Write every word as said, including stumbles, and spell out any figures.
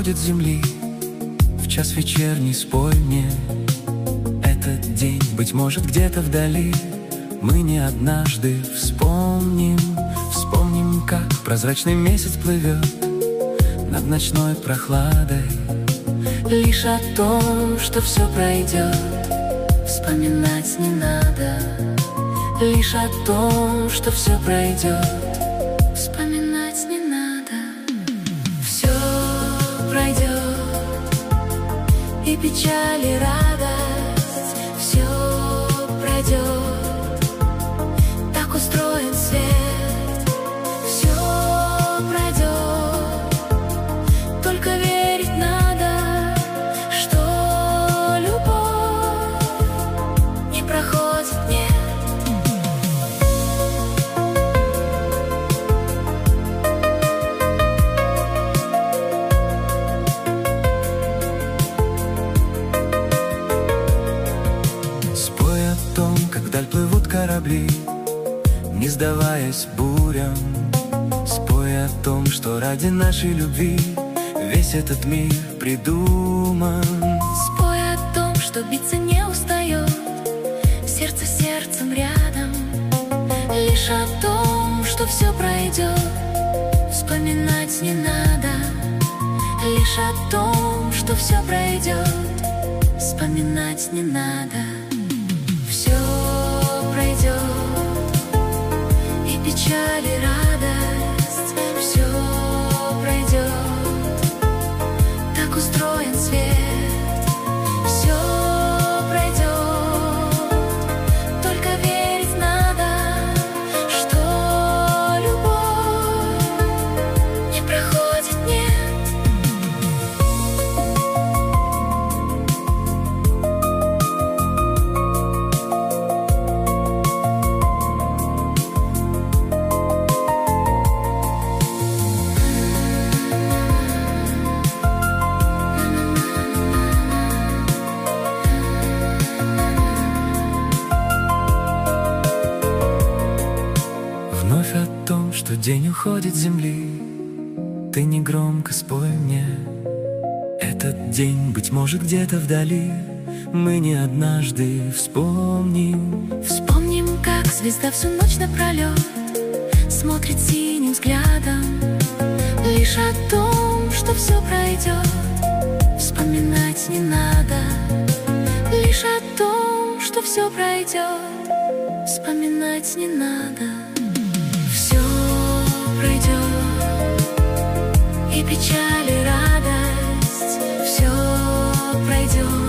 уходит с земли, в час вечерний спой мне этот день, быть может, где-то вдали. Мы не однажды вспомним, вспомним, как прозрачный месяц плывет над ночной прохладой. Лишь о том, что все пройдет, вспоминать не надо. Лишь о том, что все пройдет, вспоминать не надо. Все пройдет, и печаль, и радость, все пройдет. Так устроен свет, все пройдет. Только верить надо, что любовь не проходит, нет. Вдаль плывут корабли, не сдаваясь бурям. Спой о том, что ради нашей любви весь этот мир придуман. Спой о том, что биться не устает, сердце сердцем рядом. Лишь о том, что все пройдет, вспоминать не надо. Лишь о том, что все пройдет, вспоминать не надо. Все пройдет, и печаль, и радость, все пройдет. Так устроен свет, все пройдет. Только верить надо, что любовь не проходит, нет. Вновь о том, что день уходит с земли, ты негромко спой мне этот день, быть может, где-то вдали. Мы не однажды вспомним. Вспомним, как звезда всю ночь напролет смотрит синим взглядом. Лишь о том, что все пройдет, вспоминать не надо. Лишь о том, что все пройдет, вспоминать не надо. Все пройдет, и печаль, и радость, все пройдет.